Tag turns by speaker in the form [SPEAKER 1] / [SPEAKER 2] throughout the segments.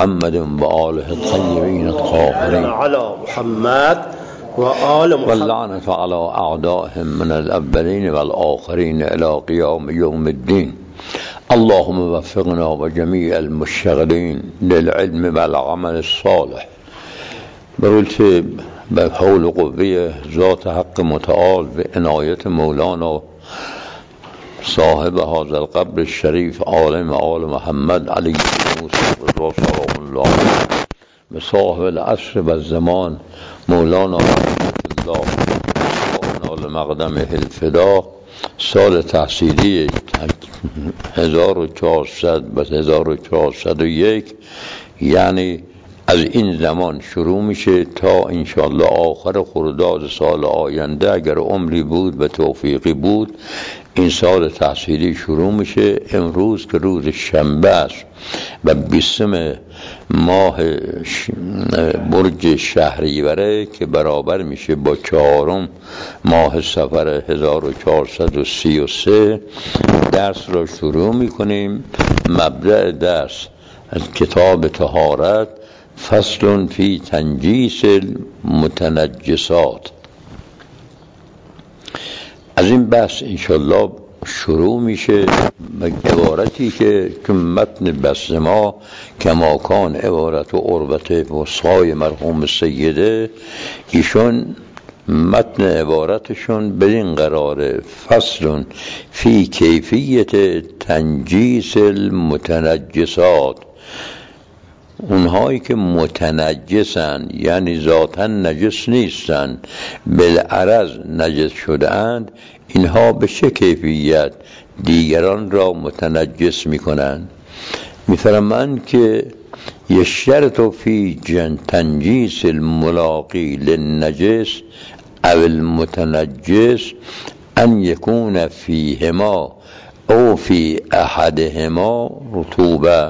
[SPEAKER 1] محمد و آله الطیبین الطاهرین
[SPEAKER 2] على محمد و آل محمد
[SPEAKER 1] واللعنة على أعدائهم من الأولين والآخرين إلى قيام يوم الدين. اللهم وفقنا وجميع المشتغلين للعلم والعمل الصالح. برولت به حول قوه ذات حق متعال و عنایت مولانا صاحب هذا القبر الشريف عالم آل محمد علی رضا سلام الله و صاحب العصر و الزمان مولانا رحمت الله آل مقدمه الفدا. سال تحصیلی 1400 و 1401 یعنی از این زمان شروع میشه تا انشالله آخر خرداد سال آینده اگر عمری بود و توفیقی بود این سال تحصیلی شروع میشه. امروز که روز شنبه است و 20 ماه برج شهریوره که برابر میشه با 4 ماه صفر 1433 درس را شروع میکنیم. مبدأ درس از کتاب طهارت، فصل فی تنجیس المتنجسات. از این بحث انشالله شروع میشه به عبارتی که تو متن بحث ما کماکان عبارت و عروت وصای مرحوم سیده ایشون متن عبارتشون بدین قراره فصل فی کیفیت تنجیس المتنجسات. اونهایی که متنجسن یعنی ذاتاً نجس نیستن بالعرض نجس شده‌اند، اینها به چه کیفیت دیگران را متنجس میکنند؟ میفرمایند که یشترط فی تنجیس الملاقی للنجس او المتنجس ان یکون فیهما او فی احدهما رطوبه.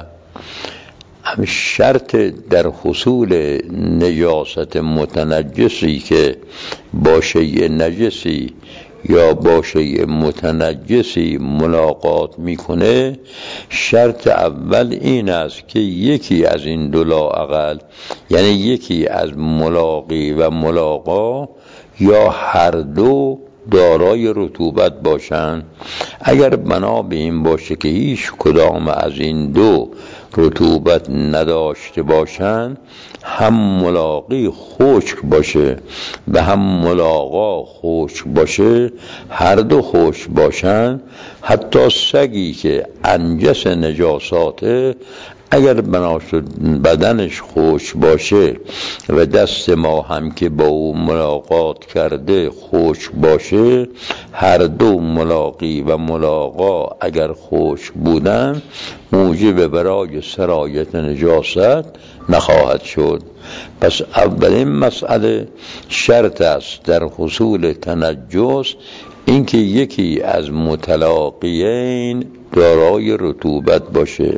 [SPEAKER 1] هم شرط در حصول نجاست متنجسی که با شیء نجسی یا با شیء متنجسی ملاقات میکنه، شرط اول این است که یکی از این دو لااقل یعنی یکی از ملاقی و ملاقا یا هر دو دارای رطوبت باشند. اگر بنا به این باشه که هیچ کدام از این دو رطوبت نداشته باشند، هم ملاقی خشک باشه و هم ملاقا خشک باشه، هر دو خشک باشند، حتی سگی که انجس نجاساته اگر بنا شد بدنش خشک باشه و دست ما هم که با او ملاقات کرده خشک باشه، هر دو ملاقی و ملاقا اگر خشک بودن موجب برای سرایت نجاست نخواهد شد. پس اولین مسئله شرط است در حصول تنجس اینکه یکی از متلاقیین دارای رطوبت باشه.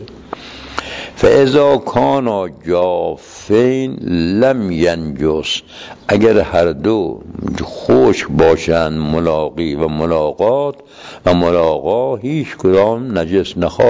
[SPEAKER 1] فاذا کانا جافین لم ینجس، اگر هر دو خشک باشند ملاقی و ملاقات و ملاقا هیچ کدام نجس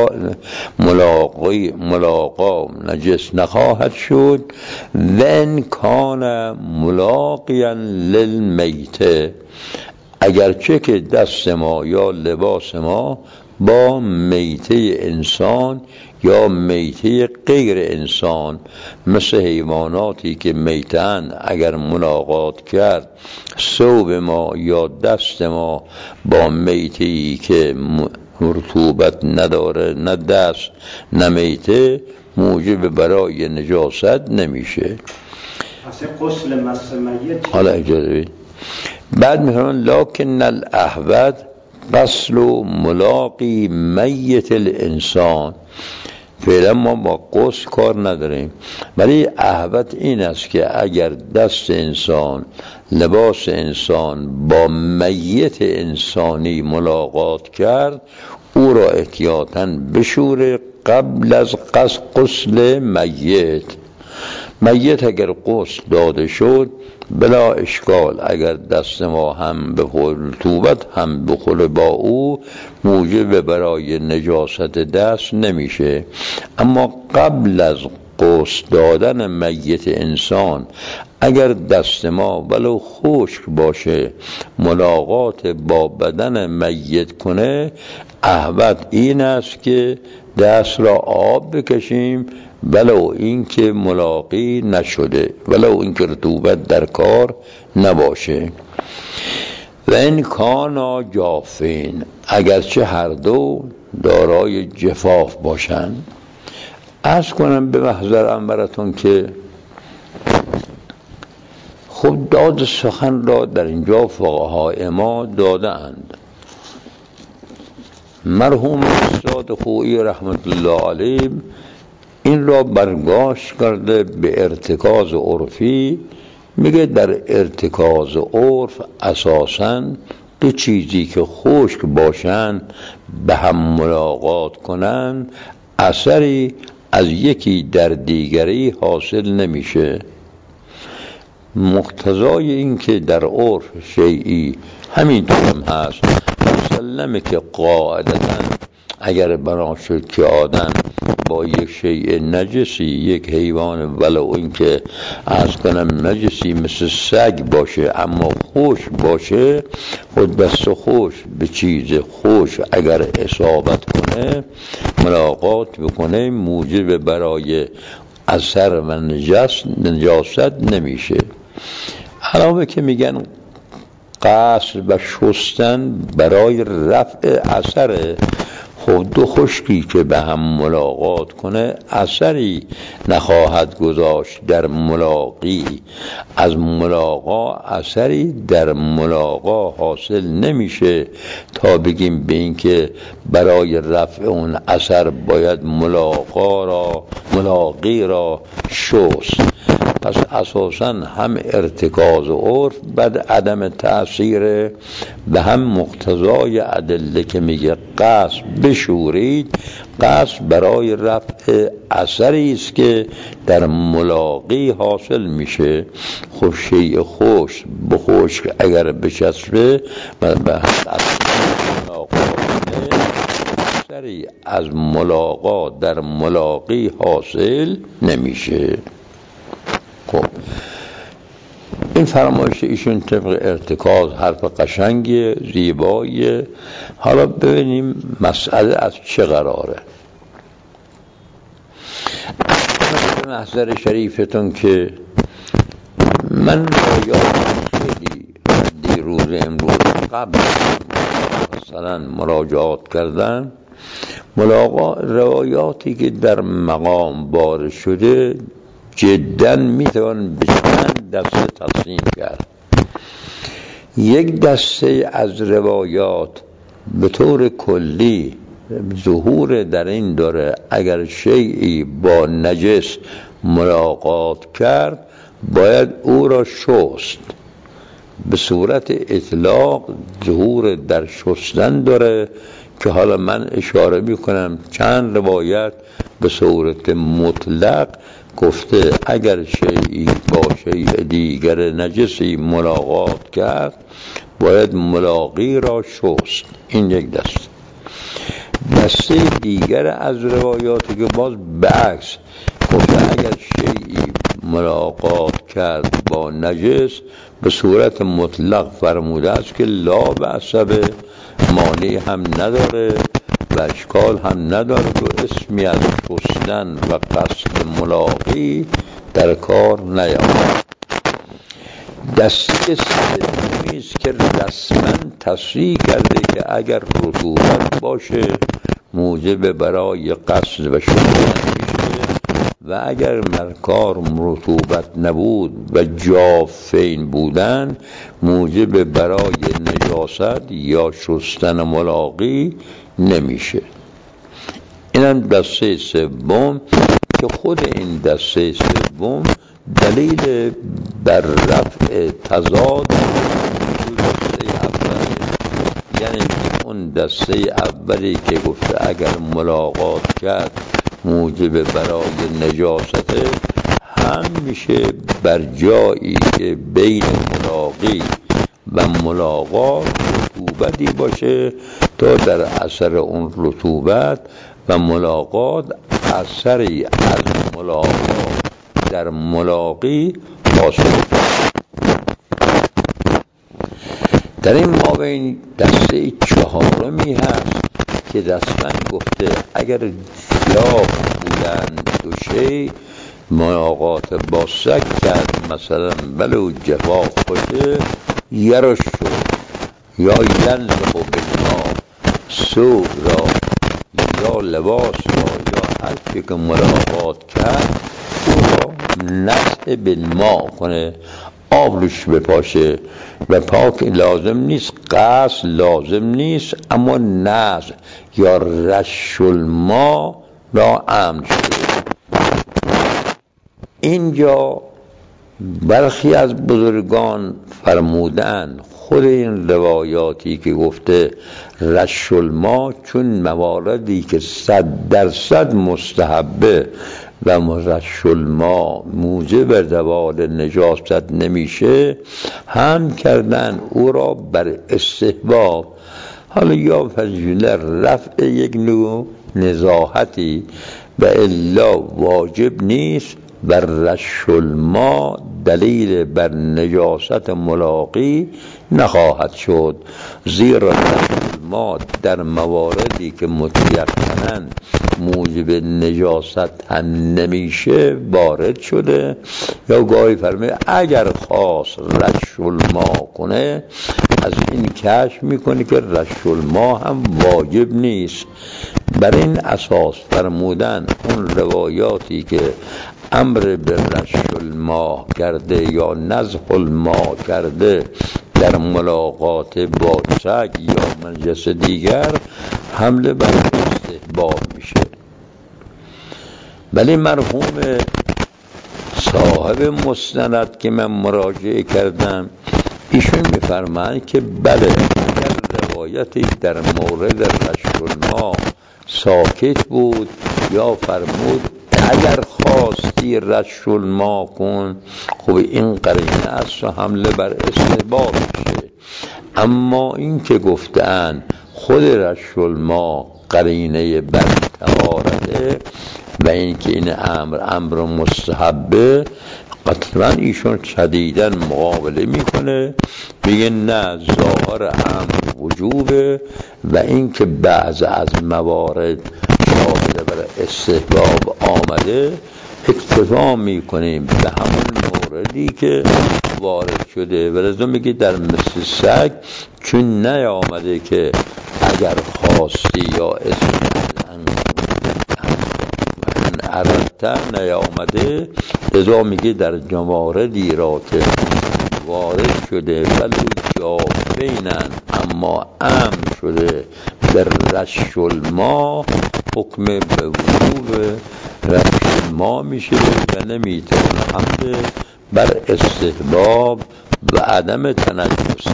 [SPEAKER 1] ملاقا نجس نخواهد شد. و ان کان ملاقیا للمیته، اگرچه که دست ما یا لباس ما با میته انسان یا میته غیر انسان مثل حیواناتی که میتن اگر ملاقات کرد ثوب ما یا دست ما با میته‌ای که رطوبت نداره، نه دست نه میته، موجب برای نجاست نمیشه.
[SPEAKER 2] غسل مس میت.
[SPEAKER 1] حالا اجازه بعد میفرمان لکن الاحوط غسل ملاقی میت الانسان. فعلا ما با غسل کار نداریم، ولی احوط این است که اگر دست انسان لباس انسان با میت انسانی ملاقات کرد او را احتیاطاً بشوره قبل از غسل میت. میت اگر غسل داده شد بلا اشکال، اگر دست ما هم به رطوبت هم بخوره با او موجب برای نجاست دست نمیشه. اما قبل از قوس دادن میت انسان اگر دست ما ولو خشک باشه ملاقات با بدن میت کنه، احوط این است که دست را آب بکشیم ولو اینکه ملاقی نشده، ولو اینکه رطوبت در کار نباشه. و این کانا جافین، اگرچه هر دو دارای جفاف باشند. عرض کنم به محضر انورتون که خب داد سخن را در اینجا فقهای ما دادند. مرحوم استاد خویی رحمت الله علیه این را برگاشت کرده به ارتکاز عرفی. میگه در ارتکاز عرف اساساً دو چیزی که خشک باشن به هم ملاقات کنن اثری از یکی در دیگری حاصل نمیشه. مقتضای این که در عرف شیئی همینطور هم هست، مسلمه که قاعدتاً اگر بنا شد که آدم با یک شیء نجسی، یک حیوان ولو این که عرض کنم نجسی مثل سگ باشه اما خوش باشه، خود دست خوش به چیز خوش اگر اصابت کنه ملاقات بکنه موجب برای اثر و نجاست نمیشه. علاوه که میگن غسل و شستن برای رفع اثر، خود دو خشکی که به هم ملاقات کنه اثری نخواهد گذاشت در ملاقی، از ملاقا اثری در ملاقا حاصل نمیشه تا بگیم به این که برای رفع اون اثر باید ملاقی را شست. پس اساساً هم ارتکاز و عرف بعد عدم تأثیر به هم مقتضای ادله که میگه قصد بشورید، قصد برای رفع اثری است که در ملاقی حاصل میشه. خوشی خوش بخوش اگر بچسبه و به اثری از ملاقا در ملاقی حاصل نمیشه. خب این فرمایش ایشون طبق ارتکاز حرف قشنگی زیبایی. حالا ببینیم مسئله از چه قراره. به محضر شریفتون که من خیلی دیروز امروز قبل مثلا مراجعات کردن، روایاتی که در مقام بار شده جدا میتوان به چند دسته تقسیم کرد. یک دسته از روایات به طور کلی ظهور در این داره اگر شیئی با نجس ملاقات کرد باید او را شست. به صورت اطلاق ظهور در شستن داره که حالا من اشاره میکنم چند روایت به صورت مطلق گفته اگر شیئی با شیء دیگر نجسی ملاقات کرد باید ملاقی را شست. این یک دسته دیگر از روایاتی که باز به عکس گفته اگر شیئی ملاقات کرد با نجس به صورت مطلق فرموده است که لا بأس به، مانع هم نداره و اشکال هم نداره که اسمی از شستن و قصد ملاقی در کار نیامد. دسته سومی است که رسما تصریح کرده که اگر رطوبت باشه موجب برای قصد و شستن میشه و اگر مرکار رطوبت نبود و جافین بودن موجب برای نجاست یا شستن ملاقی نمیشه. اینم دسته سوم که خود این دسته سوم دلیل بر رفع تضاد دسته اولی، یعنی اون دسته اولی که گفته اگر ملاقات کرد موجب برای نجاست هم میشه بر جایی که بین ملاقی و ملاقات رطوبتی باشه تا در اثر اون رطوبت و ملاقات اثری از ملاقات در ملاقی حاصل. در این مابین دسته چهارمی هست که دستمند گفته اگر خلاف بودند دو شی ملاقات با سگ کرد، مثلا بلو جفا خوشه یرش شد یا یلزق بالما سوق را یا لباس را یا هر چی که ملاقات کرد او را نزع بالما کنه، آب روش بپاشه و پاک لازم نیست، غسل لازم نیست، اما نزع یا رش الماء را امن شده. اینجا برخی از بزرگان فرمودن خود این روایاتی که گفته رش الماء چون مواردی که 100% مستحبه و رش الماء موجب زوال نجاست نمیشه، هم کردن او را بر استحباب. حالا یا فضیلت رفع یک نوع نزاهتی و الا واجب نیست، بر رش الماء دلیل بر نجاست ملاقی نخواهد شد، زیرا رش الماء در مواردی که متیقناً موجب نجاست نمیشه وارد شده. یا گاهی فرمه اگر خواست رش الماء کنه از این کشف میکنه که رش الماء هم واجب نیست. بر این اساس فرمودن اون روایاتی که امر به رش الماء کرده یا نزح الماء کرده در ملاقات با سگ یا نجس دیگر حمله بر استحباب میشه. ولی مرحوم صاحب مستند که من مراجعه کردم ایشون میفرمایند که بله اگر روایتی در مورد رش الماء ساکت بود یا فرمود اگر خواستی رش الماء کن، خب این قرینه است و حمله بر استحباب میشه. اما این که گفتن خود رش الماء قرینه بر طهارته و این که این امر مستحبه، قطعا ایشون شدیداً مقابله میکنه، میگه نه ظاهر امر وجوبه و این که بعض از موارد شاهد بر استحباب آمده اکتفا میکنیم به همون موردی که وارد شده. و لذا میگه در مثل سگ چون نیامده که اگر خواستی یا عرضتر نیامده، لذا میگه در مواردی را که وارد شده ولی جافینن اما امن شده در رش الماء، حکم به وجوب رش الماء میشه و نمیتونه حمله بر استحباب و عدم تنجس.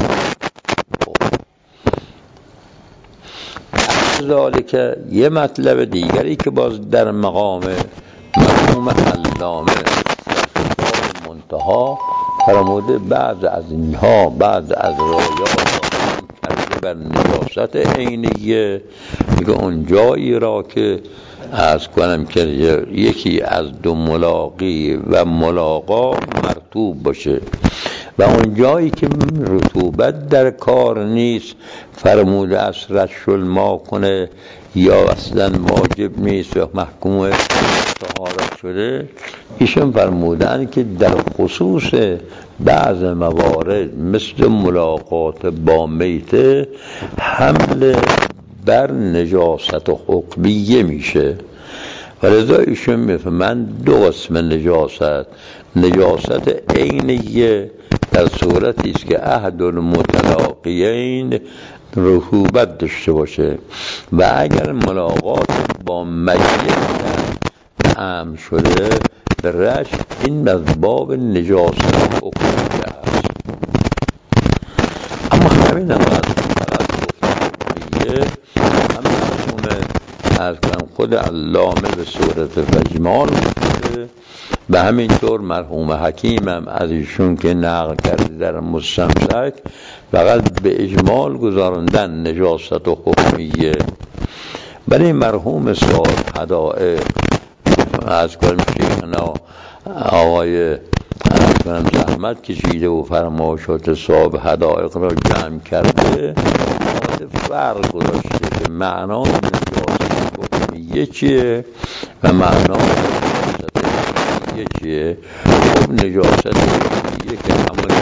[SPEAKER 1] ذالک یه مطلب دیگری که باز در مقام مرحوم علامه منتها فرموده بعض از اینها بعض از رایات کرده بر نجاست عینیه، میگه اون جایی را که عرض کنم که یکی از دو ملاقی و ملاقا مرطوب باشه و اون جایی که رطوبت در کار نیست فرموده از رش الماء کنه یا اصلا واجب نیست و محکوم طهارت شده. ایشون فرمودن که در خصوص بعض موارد مثل ملاقات با میته حمله بر نجاست حکمیه میشه. ولذا ایشون میفهمن دو قسم نجاست عینیه در صورتی است که احد المتلاقیین رطوبت داشته باشه و اگر ملاقات با میت امن شده به رش، این از باب نجاست حکمیه است. اما همین هم از هم مرحوم از خود علامه به صورت وجمال و همینطور مرحوم حکیم هم از ایشون که نقل کرده در مستمسک فقط به اجمال گذاردن نجاست و حکمیه. ولی مرحوم صاحب هدائق از کنم شیخنا آقای زحمت کشیده و فرمایشات صاحب حدائق را جمع کرده، فرق گذاشته که معنای نجاست حکمیه چیه و معنای نجاست حکمیه چیه. خب نجاست حکمیه که همون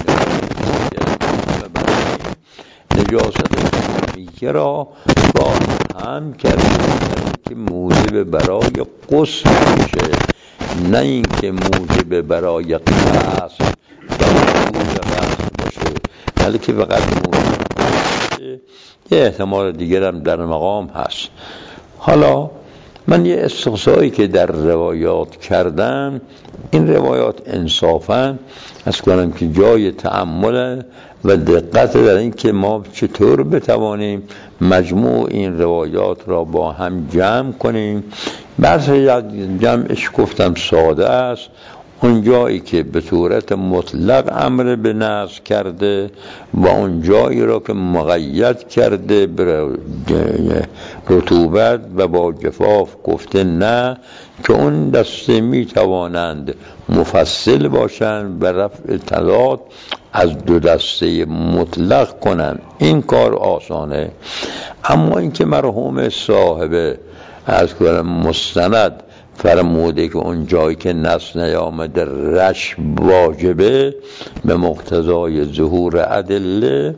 [SPEAKER 1] نجاست حکمیه را با هم کرده که موجب برای غسل میشه، نه اینکه موجب برای قصد و موجب قصد باشه، بلکه فقط موجب باشه. یه احتمال دیگر هم در مقام هست. حالا من یه استقصایی که در روایات کردم، این روایات انصافاً از کنم که جای تأمل و دقت در این که ما چطور بتوانیم مجموع این روایات را با هم جمع کنیم. بحث جمعش گفتم ساده است، اون جایی که به صورت مطلق امر به نصب کرده و اون جایی را که مقید کرده به رطوبت و با جفاف گفته نه، که اون دسته می توانند مفصل باشند و رفع تضاد از دو دسته مطلق کنند. این کار آسانه. اما اینکه مرحوم صاحب از کنم مستند فرموده که اون جایی که نص نیامده رش واجبه به مقتضای ظهور ادله،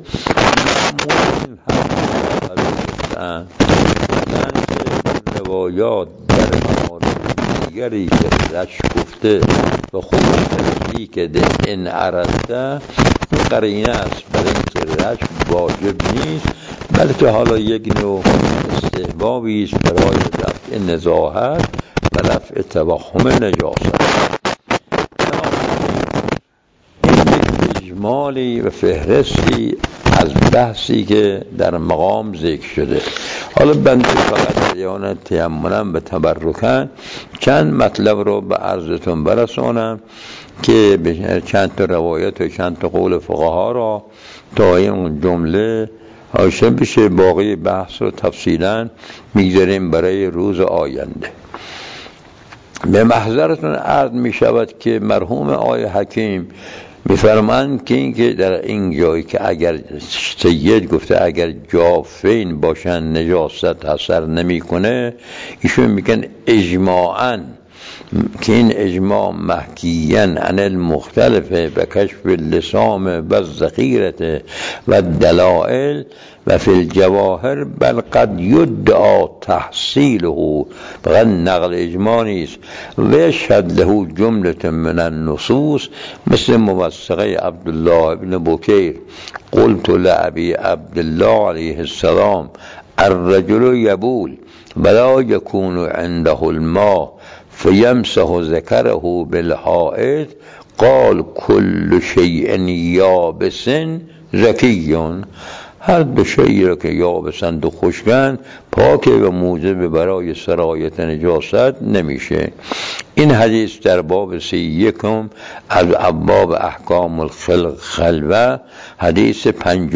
[SPEAKER 1] روایات در موارد دیگری که رش گفته و خودش تصدیق ده این عرضه قرینه است برای اینکه رش واجب نیست، بلکه حالا یک نوع استحبابی است برای رفع نزاهت و رفع توهم نجاست. این یک اجمالی و فهرستی از بحثی که در مقام ذکر شده. حالا بنده فقط بیان تیمونم به تبرکن چند مطلب رو به عرضتون برسانم که چند تا روایت و چند تا قول فقها را تا این جمله آشنا بشه. باقی بحث رو تفصیلا میگذاریم برای روز آینده. به محضرتون عرض می شود که مرحوم آقای حکیم میفرمایند که اینکه در این جایی که اگر سید گفته اگر جافین باشن نجاست اثر نمیکنه، ایشون میگن اجماعاً که این اجماع محکیاً عن المختلفه و کشف اللسام و الذخیرة و الدلائل و فی الجواهر بل قد یدعا تحصیله، فقط نقل اجماع نیست. و یشهد له جمله من النصوص مثل موثقه عبدالله ابن بکیر قلت لأبی عبدالله علیه السلام الرجل یبول ولا یکون عنده الماء فیمسح ذکره بالحائط قال کل شیء یابس زکی. هر دو شیئی را که یابسند و خشکند پاک و موجب برای سرایت نجاست نمیشه. این حدیث در باب 31 از ابواب احکام الخلوه حدیث 5.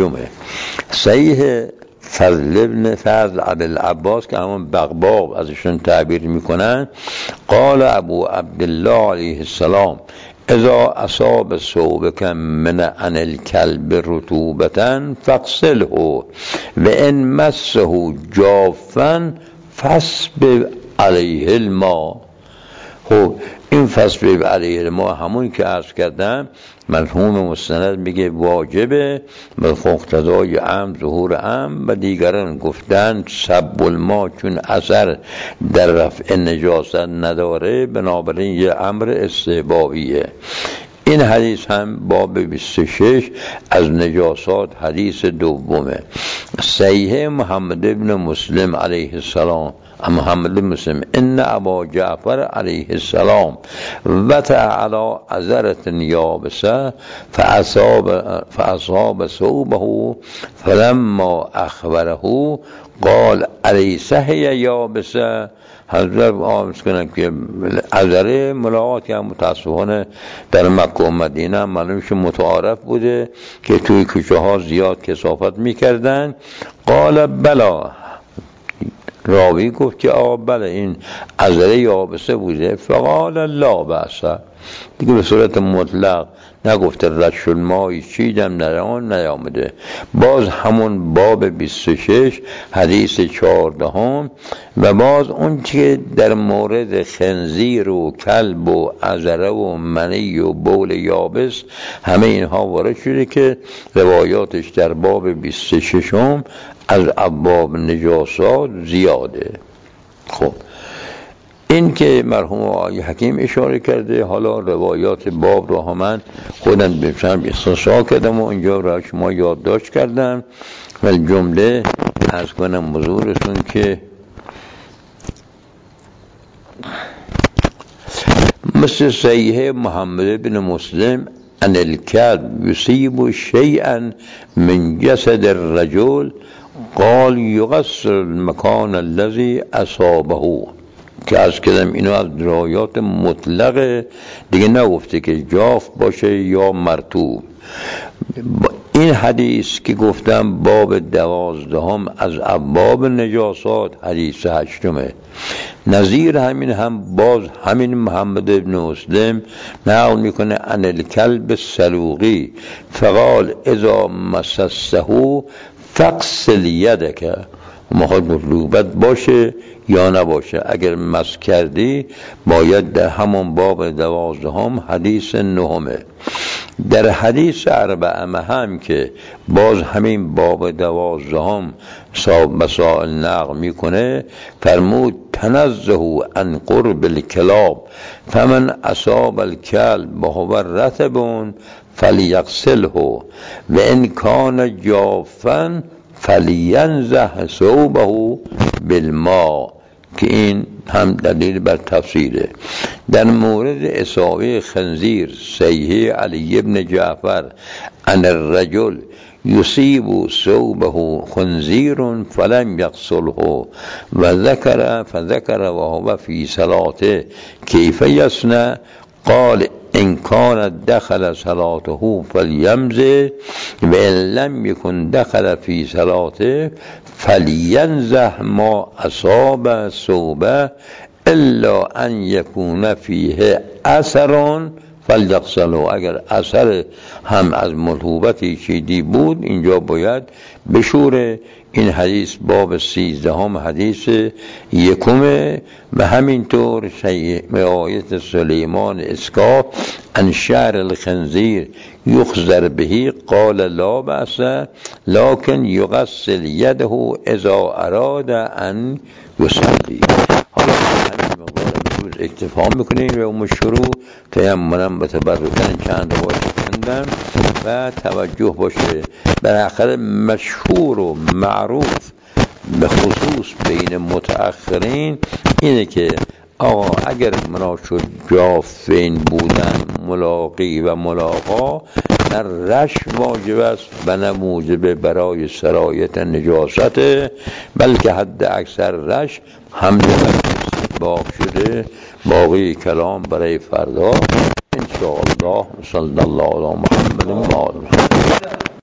[SPEAKER 1] صحیح فضل ابن فضل ابوالعباس که همون بغباغ ازشون تعبیر میکنن، قال ابو عبدالله علیه السلام اذا اصاب ثوبك من عن الكلب رطوبة فاغسله و ان مسه جافا فاسبب علیه الماء. خب این فاسبب علیه الماء همون که عرض کردم مرحوم مستند میگه واجبه به مقتضای عام ظهور عام، و دیگران گفتن سب الماء چون اثر در رفع نجاست نداره بنابراین یه امر استحبابیه. این حدیث هم باب 26 از نجاسات حدیث 2. صحیح محمد ابن مسلم علیه السلام محمد بن مسلم ان ابا جعفر علیه السلام وطع علی عذرة یابسه فاصاب ثوبه فلما اخبره قال الیس هی یابسه. حضرت آموز کنم که عذره ملاقات که متاسفانه در مکه و مدینه معلومش متعارف بوده که توی کوچه ها زیاد کثافت میکردن. قال بلا راوی گفت که آقا بله این عذره یابسه بوده، فقال لا بأس، دیگه به صورت مطلق نگفته رش الماء چیدم در آن نیامده. باز همون باب 26 حدیث 14 و باز اون که در مورد خنزیر و کلب و عذره و منی و بول یابس همه اینها وارد شده که روایاتش در باب 26 از ابواب نجاسات زیاده. خب این که مرحوم آقای حکیم اشاره کرده، حالا روایات باب رو من خودم بسیم اختصار کردم و اینجا را شما یادداشت کردم و جمله از کنم حضورتون که مثل صحیح محمد بن مسلم ان الكلب يصيب شيئا من جسد الرجل قال يغسل المكان الذي اصابه، که از کدم اینو از روایات مطلقه دیگه، نگفته که جاف باشه یا مرطوب. این حدیث که گفتم باب 12 از ابواب نجاسات حدیث 8، نظیر همین هم باز همین محمد بن مسلم نقل میکنه ان الکلب السلوقی فقال اذا مسسه فاغسل یدک، مخاطب مطلوبت باشه یا نباشه، اگر مس کردی باید در همون باب 12 حدیث 9. در حدیث 4 هم که باز همین باب 12 مسائل نقل میکنه، فرمود تنزه عن قرب الکلاب فمن اصاب الکلب وهو رطب فلیغسله و ان کان جافا فلینزه ثوبه بالماء، که این هم دلیل بر تفسیره. در مورد اصابه خنزیر صحیح علی ابن جعفر ان الرجل یصیب ثوبه خنزیر فلم یغسله و فذکر وهو فی صلاته کیف یصنع قال ان کان دخل صلاته فلیمزه و ان لم یکن دخل فی صلاته فلینزه ما اصاب ثوبه الا ان یکون فیه اثر فلیغسله، اگر اثر هم از مطلوبتی چیدی بود اینجا باید بشوره. این حدیث باب 13 حدیث 1 و همینطور آیت سلیمان اسکاف ان شعر الخنزیر یخزر بهی قال لا بأس لكن یغسل یده اذا اراد ان یصلی. حالا همین مقدار بسید اکتفا میکنیم و اون شروع تیمم به تبرکن چند روایت خوندم و توجه باشه بالاخره مشهور و معروف به خصوص بین متأخرین اینه که آقا اگر مناشد جافین بودن ملاقی و ملاقا نه رش واجب است و نه موجب برای سرایت نجاست، بلکه حد اکثر رش حمل باق شده. باقی کلام برای فردا انشاءالله. صلی الله علی محمد و آل محمد.